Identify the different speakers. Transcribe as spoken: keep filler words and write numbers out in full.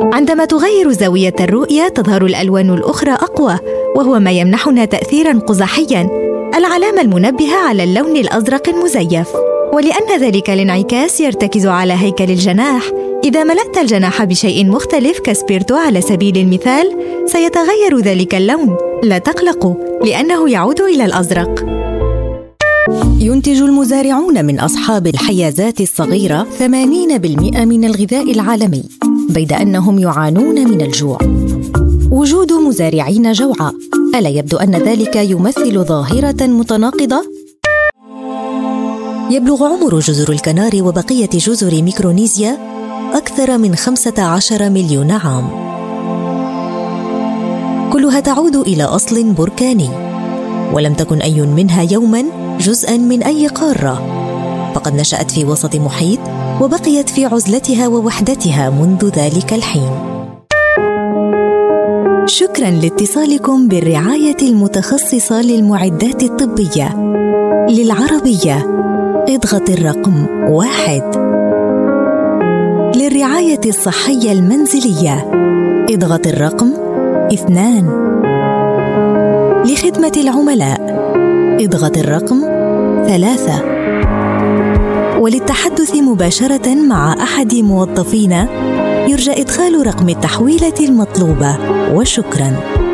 Speaker 1: عندما تغير زاوية الرؤية تظهر الألوان الأخرى أقوى، وهو ما يمنحنا تأثيراً قزحياً، العلامة المنبهة على اللون الأزرق المزيف. ولأن ذلك الانعكاس يرتكز على هيكل الجناح، إذا ملأت الجناح بشيء مختلف كسبيرتو على سبيل المثال سيتغير ذلك اللون. لا تقلقوا، لأنه يعود إلى الأزرق.
Speaker 2: ينتج المزارعون من أصحاب الحيازات الصغيرة ثمانين بالمئة من الغذاء العالمي، بيد أنهم يعانون من الجوع. وجود مزارعين جوعى، ألا يبدو أن ذلك يمثل ظاهرة متناقضة؟ يبلغ عمر جزر الكناري وبقية جزر ميكرونيسيا أكثر من خمسة عشر مليون عام، كلها تعود إلى أصل بركاني، ولم تكن أي منها يوماً جزءاً من أي قارة، فقد نشأت في وسط محيط وبقيت في عزلتها ووحدتها منذ ذلك الحين. شكراً لاتصالكم بالرعاية المتخصصة للمعدات الطبية. للعربية اضغط الرقم واحد. للرعاية الصحية المنزلية اضغط الرقم اثنان. لخدمة العملاء اضغط الرقم ثلاثة. وللتحدث مباشرة مع أحد موظفينا يرجى إدخال رقم التحويلة المطلوبة، وشكراً.